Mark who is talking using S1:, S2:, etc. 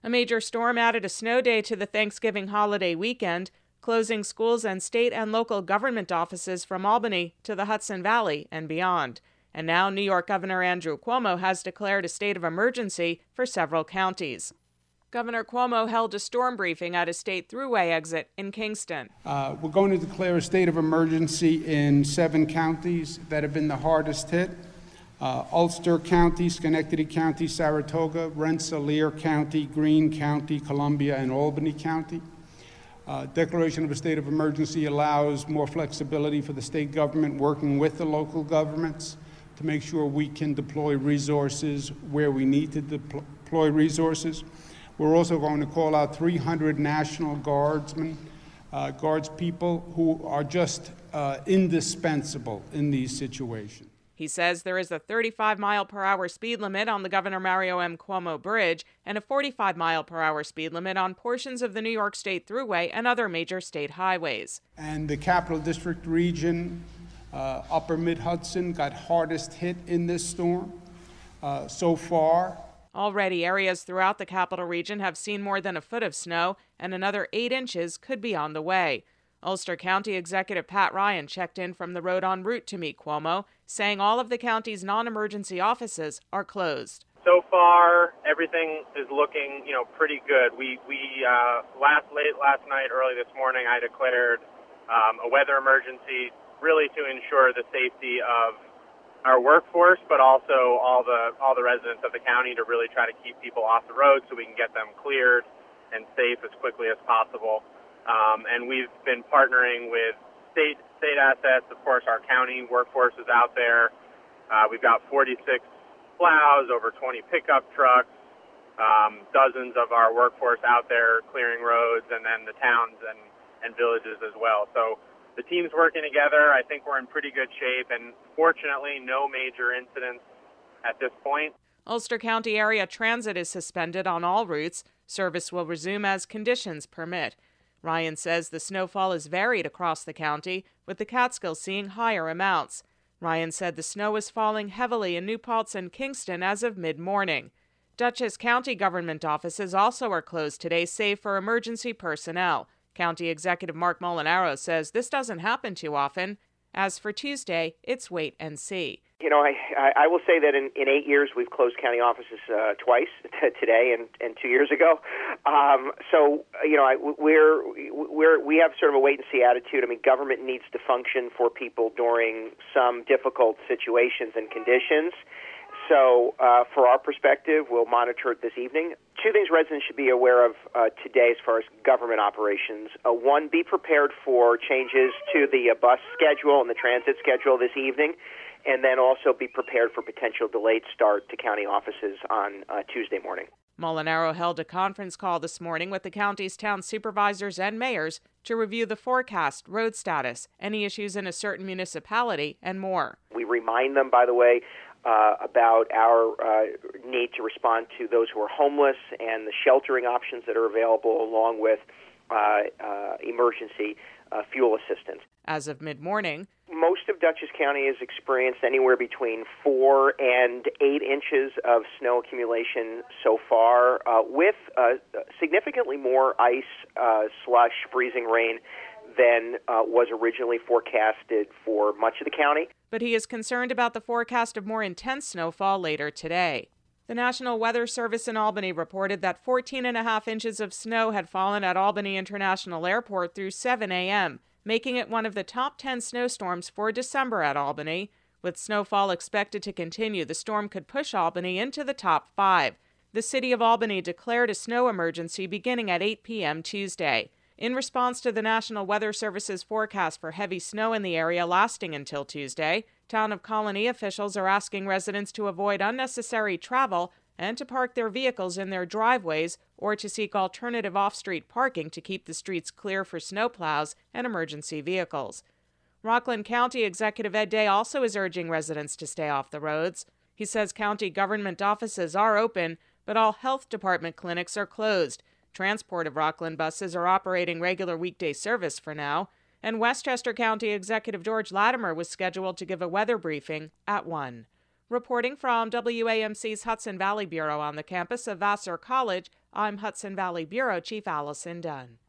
S1: A major storm added a snow day to the Thanksgiving holiday weekend, closing schools and state and local government offices from Albany to the Hudson Valley and beyond. And now New York Governor Andrew Cuomo has declared a state of emergency for several counties. Governor Cuomo held a storm briefing at a state thruway exit in Kingston.
S2: We're going to declare a state of emergency in 7 counties that have been the hardest hit. Ulster County, Schenectady County, Saratoga, Rensselaer County, Greene County, Columbia, and Albany County. Declaration of a state of emergency allows more flexibility for the state government working with the local governments to make sure we can deploy resources where we need to deploy resources. We're also going to call out 300 National Guardsmen, Guards people who are just indispensable in these situations.
S1: He says there is a 35-mile-per-hour speed limit on the Governor Mario M. Cuomo Bridge and a 45-mile-per-hour speed limit on portions of the New York State Thruway and other major state highways.
S2: And the Capital District region, Upper Mid-Hudson, got hardest hit in this storm so far.
S1: Already, areas throughout the capital region have seen more than a foot of snow, and another 8 inches could be on the way. Ulster County Executive Pat Ryan checked in from the road en route to meet Cuomo, saying all of the county's non-emergency offices are closed.
S3: So far, everything is looking, pretty good. We late last night, early this morning, I declared a weather emergency, really to ensure the safety of our workforce, but also all the residents of the county, to really try to keep people off the road so we can get them cleared and safe as quickly as possible. And we've been partnering with state assets. Of course, our county workforce is out there. We've got 46 plows, over 20 pickup trucks, dozens of our workforce out there clearing roads, and then the towns and villages as well. So the team's working together. I think we're in pretty good shape, and fortunately, no major incidents at this point.
S1: Ulster County area transit is suspended on all routes. Service will resume as conditions permit. Ryan says the snowfall is varied across the county, with the Catskills seeing higher amounts. Ryan said the snow is falling heavily in New Paltz and Kingston as of mid-morning. Dutchess County government offices also are closed today, save for emergency personnel. County Executive Mark Molinaro says this doesn't happen too often. As for Tuesday, it's wait and see.
S4: I will say that in 8 years we've closed county offices twice, today and 2 years ago. We have sort of a wait and see attitude. I mean, government needs to function for people during some difficult situations and conditions. So for our perspective, we'll monitor it this evening. 2 things residents should be aware of today as far as government operations. One, be prepared for changes to the bus schedule and the transit schedule this evening, and then also be prepared for potential delayed start to county offices on Tuesday morning.
S1: Molinaro held a conference call this morning with the county's town supervisors and mayors to review the forecast, road status, any issues in a certain municipality, and more.
S4: We remind them, by the way, about our need to respond to those who are homeless and the sheltering options that are available, along with emergency fuel assistance.
S1: As of mid-morning,
S4: most of Dutchess County has experienced anywhere between 4 and 8 inches of snow accumulation so far, with significantly more ice, slush, freezing rain than was originally forecasted for much of the county.
S1: But he is concerned about the forecast of more intense snowfall later today. The National Weather Service in Albany reported that 14.5 inches of snow had fallen at Albany International Airport through 7 a.m., making it one of the top 10 snowstorms for December at Albany. With snowfall expected to continue, the storm could push Albany into the top 5. The city of Albany declared a snow emergency beginning at 8 p.m. Tuesday. In response to the National Weather Service's forecast for heavy snow in the area lasting until Tuesday, Town of Colony officials are asking residents to avoid unnecessary travel and to park their vehicles in their driveways or to seek alternative off-street parking to keep the streets clear for snowplows and emergency vehicles. Rockland County Executive Ed Day also is urging residents to stay off the roads. He says county government offices are open, but all health department clinics are closed. Transport of Rockland buses are operating regular weekday service for now, and Westchester County Executive George Latimer was scheduled to give a weather briefing at 1. Reporting from WAMC's Hudson Valley Bureau on the campus of Vassar College, I'm Hudson Valley Bureau Chief Allison Dunn.